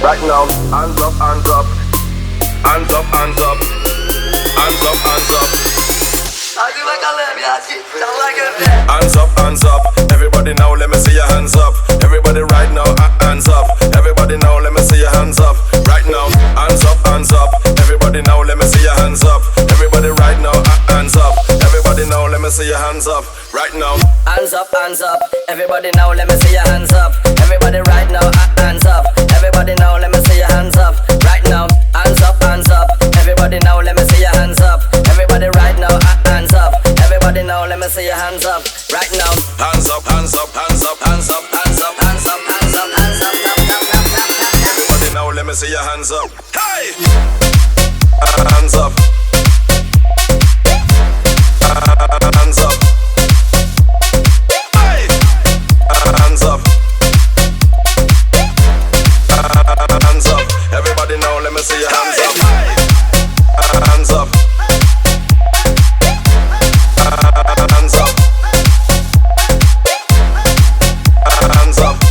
right now. Hands up, hands up. Hands up, hands up. Hands up, hands up. Hadi bakalım Yasin, salla gömle. Hands up, hands up. Everybody now, let me see your hands up. Everybody right now, hands up. Everybody now, let me see your hands up. Right now, hands up, hands up. Everybody now, let me see your hands up. Everybody right now, hands up. Everybody now, let me see your hands up. Right now. Hands up, hands up. Everybody now, let me see your hands up. Everybody right now, hands up. Everybody now, let me see your hands up. Right now, hands up, hands up. Everybody now, let me see your hands up. Everybody right now, hands up. Everybody now, let me see your hands up. Right now. Hands up, hands up, hands up, hands up, hands up, hands up, hands up, hands up. Everybody now, let me see your hands up. Hey! Hands up. Hands up. Hey! Hands up. Hands up. Everybody now, let me see your hands up. Hands up. Hands up. Hands up.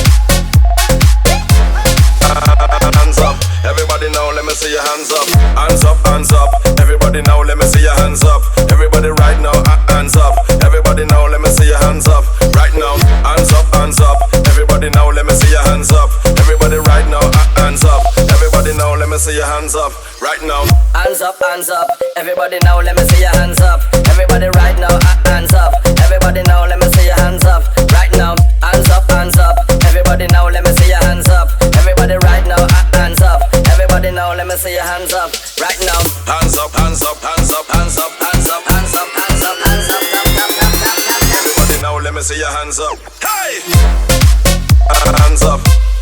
Hands up. Everybody now, let me see your hands up. Hands up, hands up. Everybody now, let me see your hands up. Everybody right now, hands up. Everybody now, let me see your hands up. Right now, hands up, hands up. Everybody now, let me see your hands up. Everybody right now, hands up. Everybody now, let me see your hands up. Right now. Hands up, hands up. Everybody now, let me see your hands up. Everybody right now, hands up. Everybody now, let me see your hands up. Right now, hands up, hands up. Everybody now, let me see your hands up. Everybody right now, hands up. Everybody now, let me see your hands up. Right now. Hands up, hands up, hands up, hands up, hands up, hands up, hands up, hands up. Everybody now, let me see your hands up. Hey! Hands up.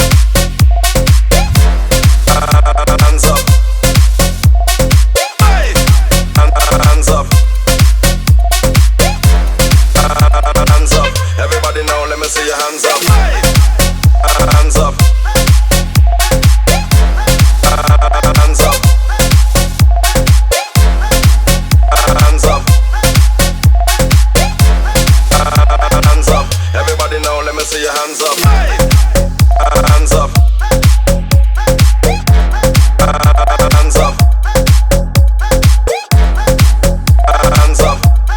Hands up. Hey! Hands up. Hands up. Everybody now, let me see your hands up. Hey! Hands up. Hands up. Hands up. Hands up. Everybody now, let me see your hands up. Hey! Hands up. Hands up. Hands up.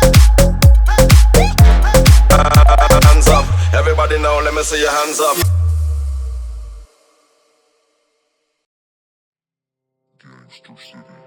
Hands up. Everybody now, let me see your hands up. Gangster City.